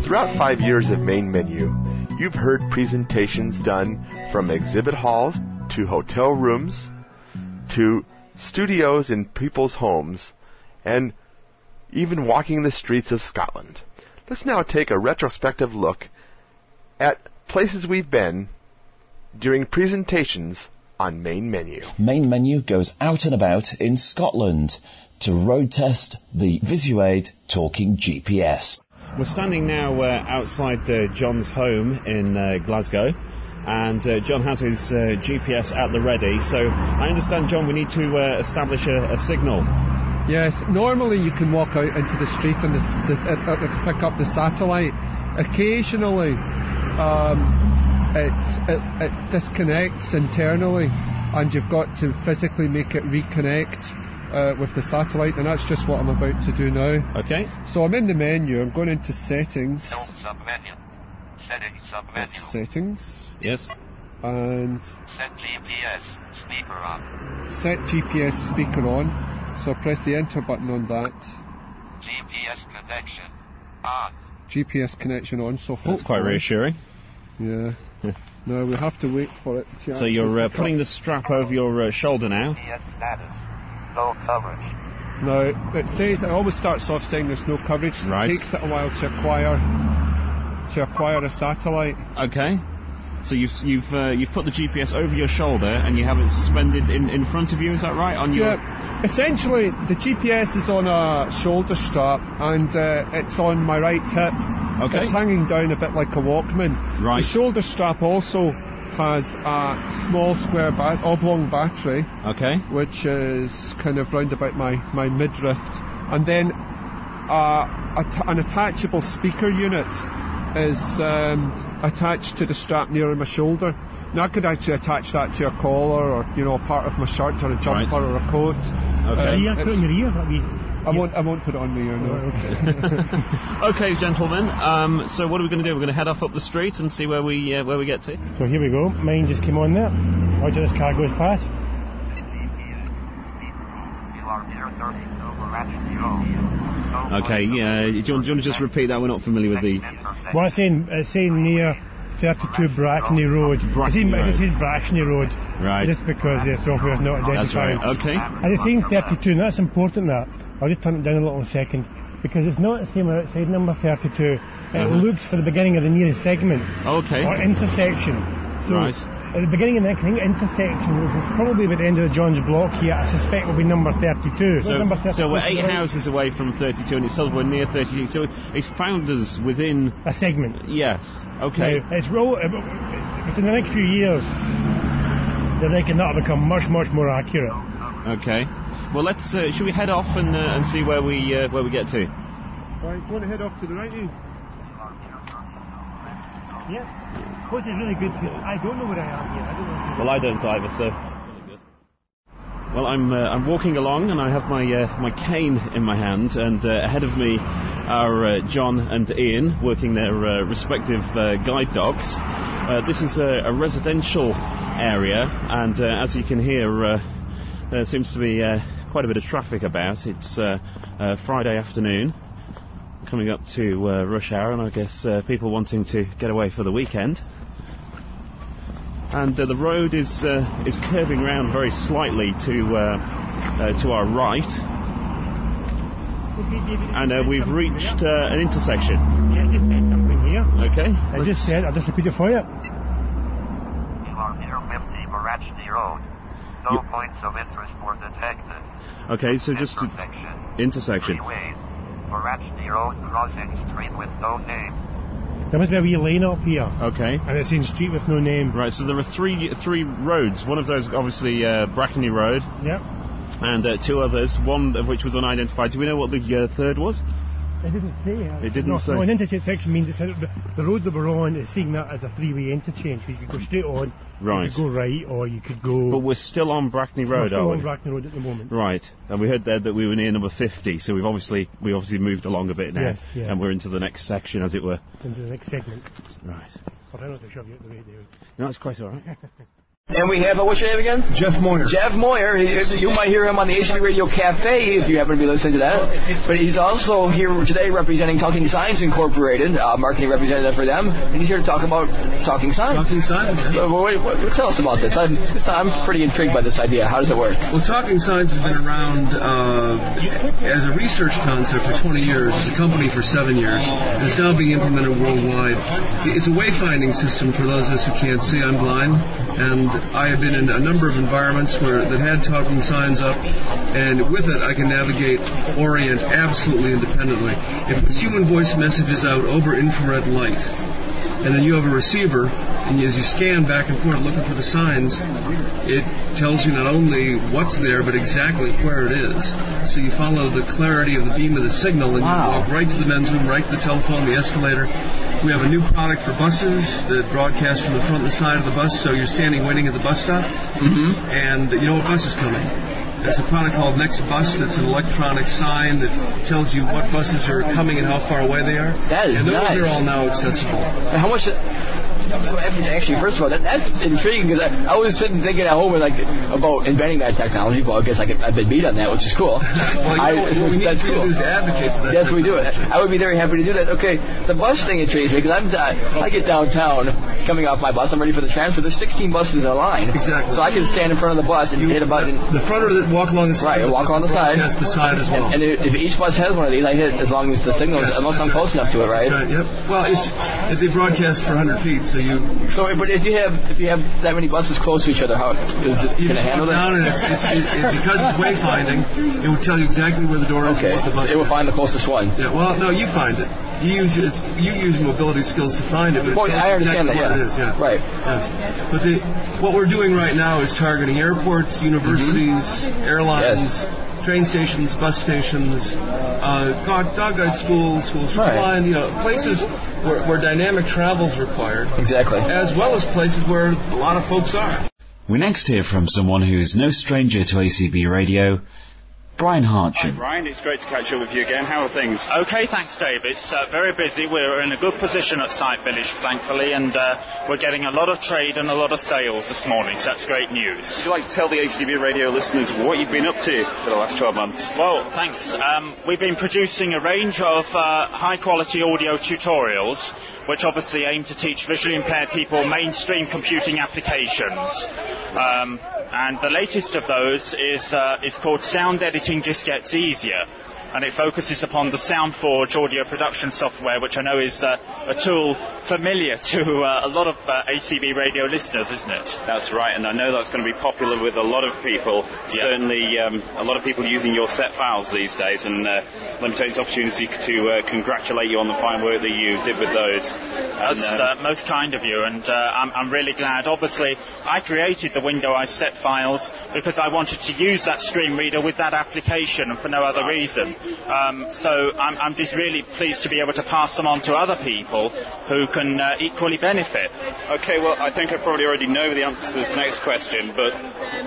Throughout 5 years of Main Menu, you've heard presentations done from exhibit halls to hotel rooms to studios in people's homes and even walking the streets of Scotland. Let's now take a retrospective look at places we've been during presentations on Main Menu. Main Menu goes out and about in Scotland to road test the Visuaid talking GPS. We're standing now outside John's home in Glasgow, and John has his GPS at the ready. So I understand, John, we need to establish a signal. Yes, normally you can walk out into the street and pick up the satellite. Occasionally it disconnects internally, and you've got to physically make it reconnect with the satellite, and that's just what I'm about to do now. Okay. So I'm in the menu, I'm going into settings. Submenu. Settings, submenu. Settings. Yes. And Set GPS speaker on. set GPS speaker on. So press the enter button on that. GPS connection on. GPS connection on. So that's quite reassuring. Yeah. No, we have to wait for it to. So you're putting the strap over your shoulder now. GPS status. No coverage. Now, it says, it always starts off saying there's no coverage. Right. It takes it a while to acquire a satellite. Okay. So you've put the GPS over your shoulder and you have it suspended in front of you, is that right? On your... Yeah. Essentially, the GPS is on a shoulder strap and it's on my right hip. Okay. It's hanging down a bit like a Walkman. Right. The shoulder strap also has a small square oblong battery. Okay. Which is kind of round about my midriff. And then an attachable speaker unit is attached to the strap near my shoulder. Now I could actually attach that to a collar or, a part of my shirt or a jumper or a coat. Okay. Put it in your ear. I won't put it on my ear, no. Okay. Okay, gentlemen. So what are we going to do? We're going to head off up the street and see where we get to. So here we go. Mine just came on there. Watch this car goes past. Okay, yeah. Do you want to just repeat that? We're not familiar with the... Well, it's saying near 32 Brackney Road. It says Brackney Road. Right. Just because the software is not identifying. That's right, okay. And it's saying 32, and that's important, that. I'll just turn it down a little second. Because it's not the same outside number 32. It looks for the beginning of the nearest segment. Okay. Or intersection. So right. At the beginning of the next intersection, which is probably at the end of the John's block here, I suspect will be number 32. So we're 8 houses away from 32, and it's told we're near 32. So it's found us within... a segment. Yes. Okay. Now, within the next few years, they reckon that'll become much, much more accurate. Okay. Well, let's... should we head off and see where we get to? Right, do you want to head off to the right, Ian? Yeah. Which is really good. I don't know where I am here. Well, I don't either, so... Well, I'm walking along and I have my cane in my hand, and ahead of me are John and Ian working their respective guide dogs. This is a residential area, and as you can hear, there seems to be quite a bit of traffic about. It's Friday afternoon, coming up to rush hour, and I guess people wanting to get away for the weekend. And the road is curving round very slightly to our right, and we've reached an intersection. Yeah, just said something here. Okay. I'll just repeat it for you. You are near 50 Barachny Road. No points of interest were detected. Okay, so just intersection. Freeways. Barachny Road crossing street with no name. There must be a wee lane up here. Okay. And it's in street with no name. Right, so there are three roads. One of those, obviously, Brackney Road. Yep. And two others, one of which was unidentified. Do we know what the third was? It didn't say. It didn't say. No, an intersection means the road that we're on is seeing that as a three-way interchange. You could go straight on, right. You could go right, or you could go... But we're still on Brackney Road, are we? on Brackney Road at the moment. Right, and we heard there that we were near number 50, so we obviously moved along a bit now, yes, yeah. And we're into the next section, as it were. Into the next segment. Right. I'll try not to shove you out the way, David. No, that's quite all right. And we have, what's your name again? Jeff Moyer. Jeff Moyer. You might hear him on the HCB Radio Cafe if you happen to be listening to that. But he's also here today representing Talking Signs Incorporated, marketing representative for them. And he's here to talk about Talking Signs. Talking Signs. Tell us about this. I'm pretty intrigued by this idea. How does it work? Well, Talking Signs has been around as a research concept for 20 years, as a company for 7 years. It's now being implemented worldwide. It's a wayfinding system for those of us who can't see. I'm blind. And I have been in a number of environments that had talking signs up, and with it I can navigate, orient absolutely independently. It puts human voice messages out over infrared light, and then you have a receiver, and as you scan back and forth looking for the signs, it tells you not only what's there, but exactly where it is. So you follow the clarity of the beam of the signal, and you walk right to the men's room, right to the telephone, the escalator. We have a new product for buses that broadcasts from the front and the side of the bus, so you're standing waiting at the bus stop, and you know what bus is coming. There's a product called Next Bus that's an electronic sign that tells you what buses are coming and how far away they are. That is nice. And those are all now accessible. And how much... Actually, first of all, that's intriguing because I was sitting thinking at home about inventing that technology. Well, I guess I've been beat on that, which is cool. What we need to do is advocate for that. Yes, we do. I would be very happy to do that. Okay, the bus thing intrigues me because I get downtown coming off my bus. I'm ready for the transfer. There's 16 buses in a line. Exactly. So I can stand in front of the bus and hit a button. The front of it, walk along the side. Right, walk along the side. Yes, the side as well. And if each bus has one of these, I hit as long as the signal, unless I'm close enough to it, right? That's right. Yep. Well, they broadcast for 100 feet, so you. But if you have that many buses close to each other, how can it handle that? Down and because it's wayfinding, it will tell you exactly where the door is. Okay, and what the bus it will find the closest one. Yeah. Well, no, you find it. You use mobility skills to find it. But I understand exactly that. It is, yeah. Right. Yeah. But what we're doing right now is targeting airports, universities, airlines. Yes. Train stations, bus stations, dog guide schools for blind, places where dynamic travel is required. Exactly. As well as places where a lot of folks are. We next hear from someone who's no stranger to ACB Radio, Brian Hartchin. Hi Brian, it's great to catch up with you again. How are things? Okay, thanks Dave. It's very busy. We're in a good position at Site Village, thankfully, and we're getting a lot of trade and a lot of sales this morning, so that's great news. Would you like to tell the HCB Radio listeners what you've been up to for the last 12 months? Well, thanks. We've been producing a range of high-quality audio tutorials, which obviously aim to teach visually impaired people mainstream computing applications. And the latest of those is called Sound Editing Just Gets Easier, and it focuses upon the SoundForge audio production software, which I know is a tool familiar to a lot of ACB radio listeners, isn't it? That's right, and I know that's going to be popular with a lot of people. Yeah. Certainly a lot of people using your set files these days, and let me take this opportunity to congratulate you on the fine work that you did with those. That's most kind of you, and I'm really glad. Obviously, I created the Windows set files because I wanted to use that screen reader with that application and for no other reason. So I'm just really pleased to be able to pass them on to other people who can equally benefit. Okay, well, I think I probably already know the answer to this next question, but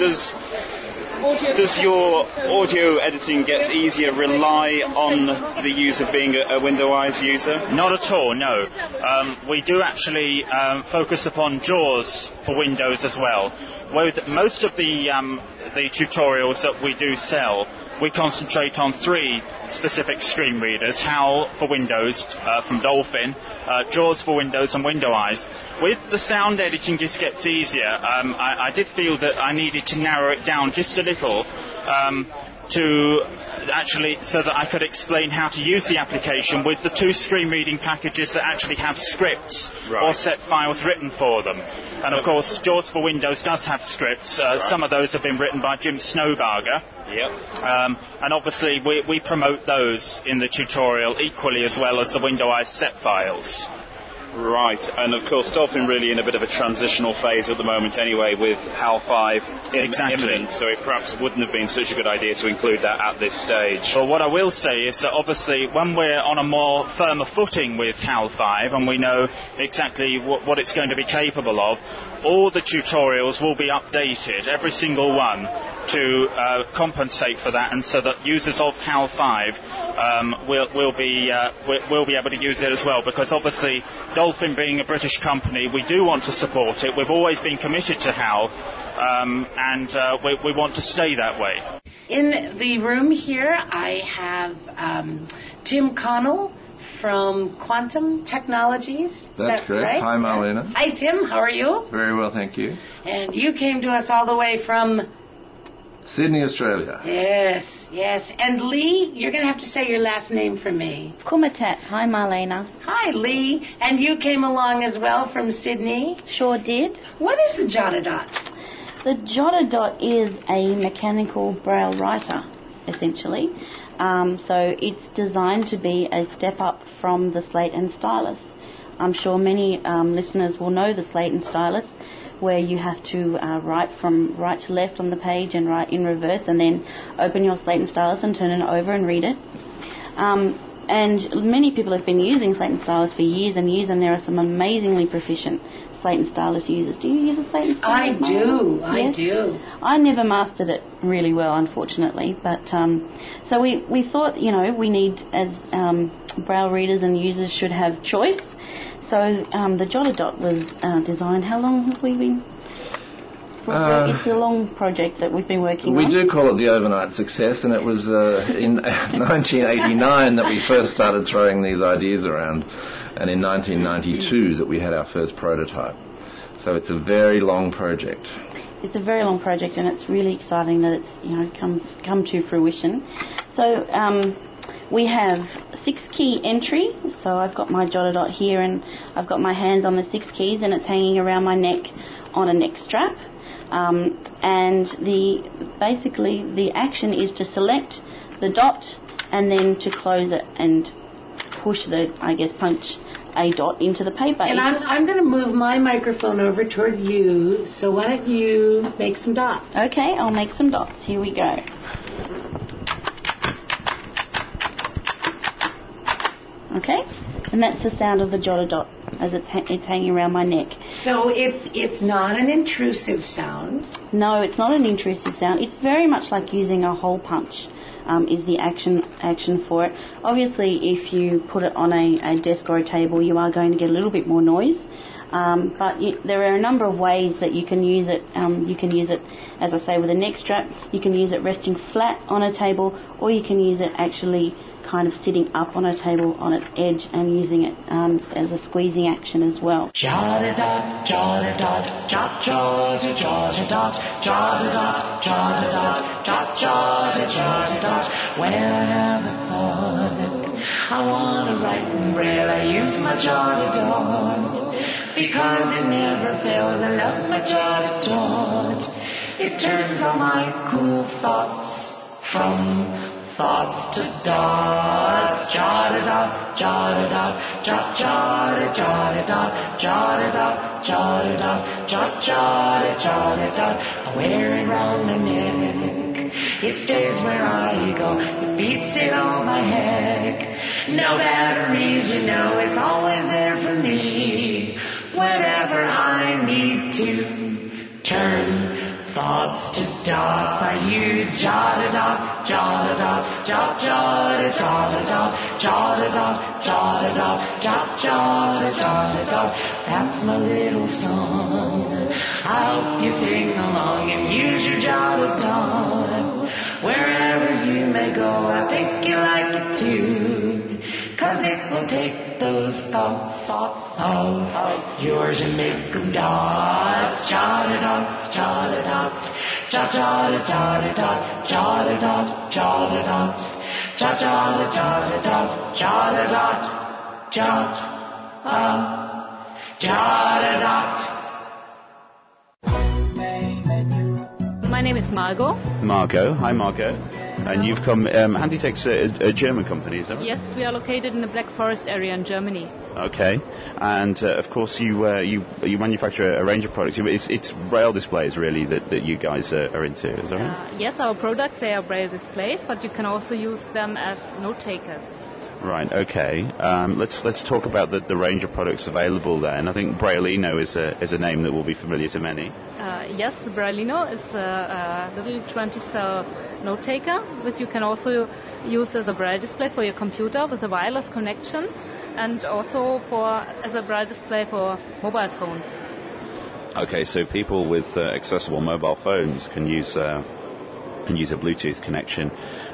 does your audio editing gets easier rely on the user being a Windows user? Not at all, no. We do actually focus upon JAWS for Windows as well. With most of the tutorials that we do sell, we concentrate on 3 specific screen readers: HAL for Windows from Dolphin, JAWS for Windows, and Windows. With the sound editing just gets easier. I did feel that I needed to narrow it down just a little to actually, so that I could explain how to use the application with the 2 screen reading packages that actually have scripts or set files written for them. And of course, JAWS for Windows does have scripts. Some of those have been written by Jim Snowbarger. Yep. And obviously we promote those in the tutorial equally as well as the Windows set files. Right, and of course Dolphin really in a bit of a transitional phase at the moment anyway, with HAL 5 imminent, so it perhaps wouldn't have been such a good idea to include that at this stage. Well, what I will say is that obviously when we're on a more firmer footing with HAL 5 and we know exactly what it's going to be capable of, all the tutorials will be updated, every single one, to compensate for that, and so that users of HAL 5 will be able to use it as well, because obviously Dolphin being a British company, we do want to support it. We've always been committed to HAL, and we want to stay that way. In the room here, I have Tim Connell from Quantum Technologies. That's correct. Right? Hi, Marlena. Hi, Tim. How are you? Very well, thank you. And you came to us all the way from Sydney, Australia. Yes. And Lee, you're going to have to say your last name for me. Kumatat. Hi, Marlena. Hi, Lee. And you came along as well from Sydney? Sure did. What is the Jotadot? The Jotadot is a mechanical braille writer, essentially. So it's designed to be a step up from the slate and stylus. I'm sure many listeners will know the slate and stylus, where you have to write from right to left on the page and write in reverse, and then open your slate and stylus and turn it over and read it. And many people have been using slate and stylus for years and years, and there are some amazingly proficient slate and stylus users. Do you use a slate and stylus? I do. I never mastered it really well, unfortunately, but so we thought, we need, as braille readers and users should have choice. So the Jotadot was designed. How long have we been? It's a long project that we've been working on. We do call it the overnight success, and it was in 1989 that we first started throwing these ideas around, and in 1992 that we had our first prototype. So it's a very long project. It's a very long project, and it's really exciting that it's come to fruition. So we have 6 key entry. So I've got my Jotadot here, and I've got my hands on the 6 keys, and it's hanging around my neck on a neck strap. And basically the action is to select the dot and then to close it and push punch a dot into the paper. And I'm going to move my microphone over toward you, so why don't you make some dots? Okay, I'll make some dots. Here we go. Okay, and that's the sound of the Jotadot as it's hanging around my neck. So it's not an intrusive sound? No, it's not an intrusive sound. It's very much like using a hole punch is the action for it. Obviously, if you put it on a desk or a table, you are going to get a little bit more noise. But there are a number of ways that you can use it. You can use it, as I say, with a neck strap. You can use it resting flat on a table, or you can use it actually kind of sitting up on a table on its edge and using it as a squeezing action as well. Jotadot, Jotadot, jot, Jotadot, Jotadot, Jotadot, Jotadot, jot, Jotadot. When I have a thought, I want to write in braille, I use my Jotadot. Because it never fails, I love my Jotadot. It turns all my cool thoughts from thoughts to dots. Jotadot, Jotadot, jot, Jotadot, Jotadot, Jotadot, jot, Jotadot. I wear it round my neck. It stays where I go. It beats it on my head. No batteries, it's always there for me. Whenever I need to turn thoughts to dots, I use Jotadot, Jotadot, jot, Jotadot, Jotadot, Jotadot, jot, Jotadot. That's my little song. I hope you sing along and use your Jotadot. Wherever you may go, I think you like it too. 'Cause it will take those thoughts of yours and make them dots. Jotadot, Jotadot, jot, Jotadot, Jotadot, Jotadot, jot, Jotadot, Jotadot, Jotadot. My name is Margot. Margot. Hi, Margot. And you've come, Handytech's a German company, is that right? Yes, we are located in the Black Forest area in Germany. Okay. And, of course, you manufacture a range of products. It's braille displays, really, that you guys are into, is that right? Yes, our products, they are braille displays, but you can also use them as note takers. Right, okay. Let's talk about the range of products available there. And I think Brailleino is a name that will be familiar to many. Yes, the Brailleino is a little 20-cell note taker, which you can also use as a braille display for your computer with a wireless connection. and also as a braille display for mobile phones. Okay, so people with accessible mobile phones can use a Bluetooth connection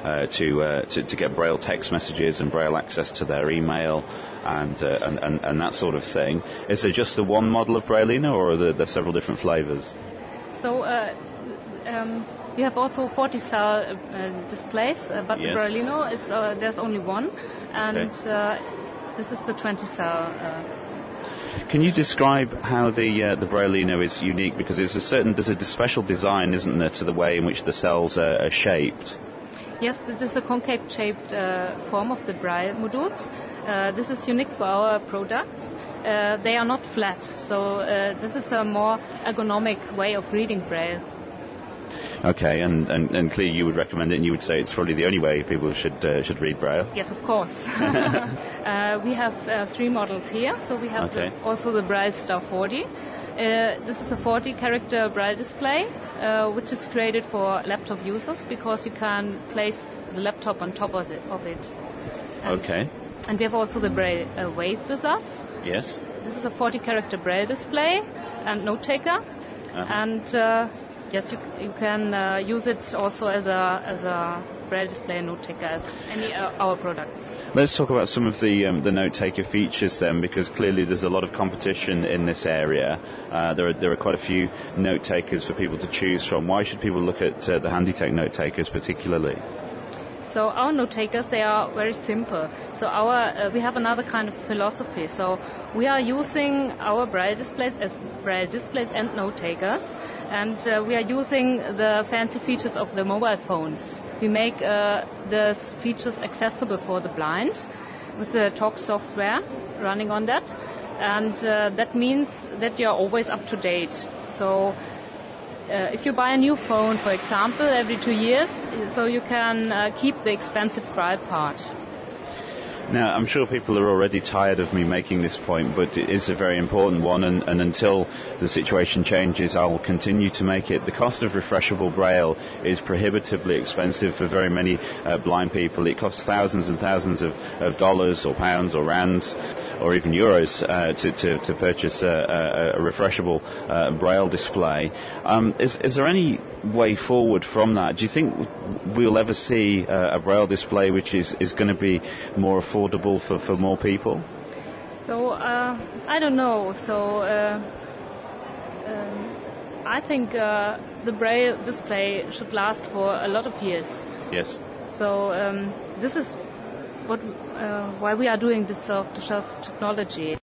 to get Braille text messages and Braille access to their email and that sort of thing. Is there just the one model of Brailleino, or are there several different flavors? So we have also 40-cell displays, but Yes. Brailleino there's only one, and this is the 20-cell. Can you describe how the Brailleino is unique? Because there's a special design, isn't there, to the way in which the cells are shaped? Yes, this is a concave-shaped form of the Braille modules. This is unique for our products. They are not flat, so this is a more ergonomic way of reading Braille. Okay, and clearly you would recommend it, and you would say it's probably the only way people should read Braille. Yes, of course. We have 3 models here. So we have also the Braille Star 40. This is a 40-character Braille display, which is created for laptop users because you can place the laptop on top of it. And we have also the Braille Wave with us. Yes. This is a 40-character Braille display and note taker. And yes, you can use it also as a Braille display and note taker as any our products. Let's talk about some of the note taker features then, because clearly there's a lot of competition in this area. There are quite a few note takers for people to choose from. Why should people look at the Handytech note takers particularly? So our note takers, they are very simple. So we have another kind of philosophy. So we are using our Braille displays as Braille displays and note takers, and we are using the fancy features of the mobile phones. We make the features accessible for the blind with the Talk software running on that, and that means that you are always up to date. So if you buy a new phone, for example, every 2 years, so you can keep the expensive Braille part. Now, I'm sure people are already tired of me making this point, but it is a very important one, and until the situation changes, I'll continue to make it. The cost of refreshable Braille is prohibitively expensive for very many blind people. It costs thousands and thousands of dollars or pounds or rands or even euros to purchase a refreshable Braille display. Is there any way forward from that? Do you think we'll ever see a Braille display which is going to be more affordable for more people? So I don't know. So I think the Braille display should last for a lot of years. Yes. So this is why we are doing this off-the-shelf technology.